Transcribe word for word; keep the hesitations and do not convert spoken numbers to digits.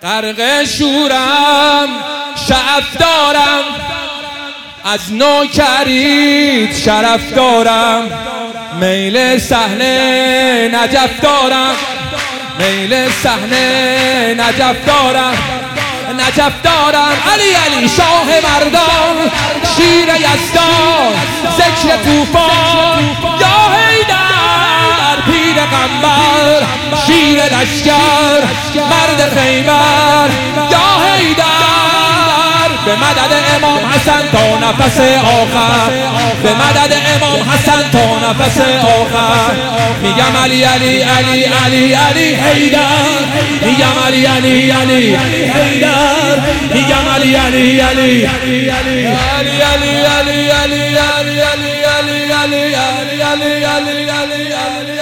غرق شورم شعف دارم، از نوکریت شرف دارم، میل صحنه نجف دارم، میل صحنه نجف دارم، نجف دارم. علی علی شاه مردان، شیر یزدان، ذکر طوفان، یا حیدر پیر غمبر، شیر لشکر، مرد خیبر، یا حیدر به مدد امام حسن تا نفس آخر، به مدد امام حسن تا نفس آخر. میگم علی علی علی علی علی حیدر، میگم علی علی علی حیدر، میگم علی علی علی علی علی علی علی علی علی علی علی علی علی علی علی علی علی